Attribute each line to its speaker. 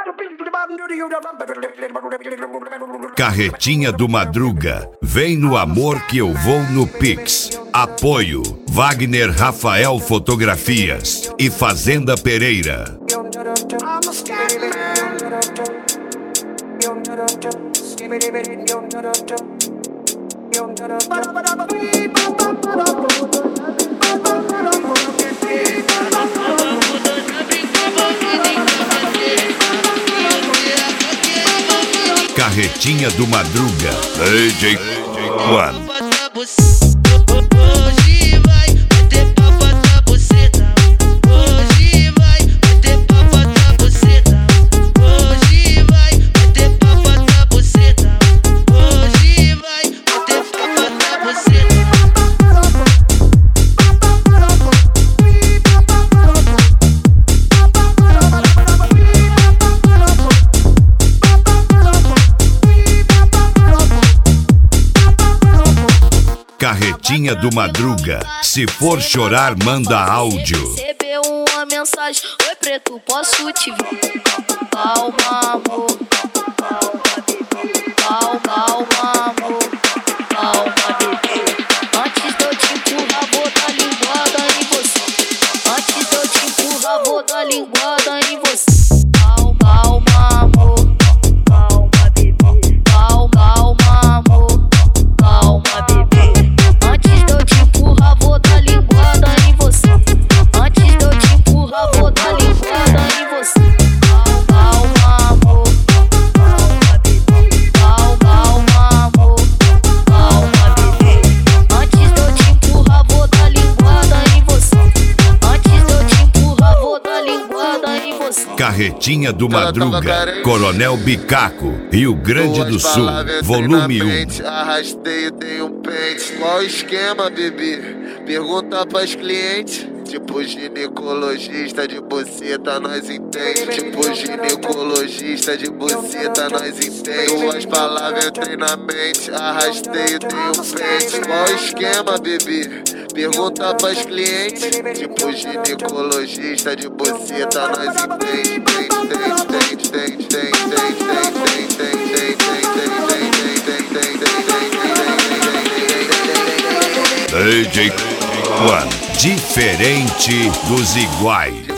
Speaker 1: Carretinha do Madruga, vem no amor que eu vou no Pix. Apoio Wagner Rafael Fotografias e Fazenda Pereira. Carretinha do Madruga, DJ One.
Speaker 2: Hoje vai bater papo na buceta. Hoje vai bater papo na buceta. Hoje vai bater papo na buceta. Hoje vai bater papo na buceta.
Speaker 1: Carretinha do Madruga, se for chorar, manda áudio.
Speaker 2: Recebeu uma mensagem: oi preto, posso te ver? Calma, amor. Calma, calma, amor. Calma, bebê. Antes de eu te empurrar, vou dar linguada em você. Antes de eu te empurrar, vou dar linguada em você. Calma, calma, amor. Calma, bebê. Calma, calma, amor. Calma, bebê. Antes de eu te empurrar, vou dar linguada em você. Antes de eu te empurrar, vou dar linguada em você. Calma, calma, amor. Calma, bebê. Calma, calma, amor. Calma, bebê. Antes de eu te empurrar, vou dar linguada em você. Antes de eu te empurrar, vou dar linguada em você.
Speaker 1: Carretinha do Madruga, Coronel Bicaco, Rio Grande do Sul, volume 1.
Speaker 3: Arrastei, tem um pente. Qual o esquema, bebê? Pergunta pras clientes. Tipo ginecologista de buceta, nós entende. Tipo ginecologista de buceta, nós entende. Duas palavras entrei na mente. Arrastei, tem um pente. Qual o esquema, bebê? Pergunta pras clientes. Tipo ginecologista de buceta, nós entende.
Speaker 1: DJ One, diferente dos iguais.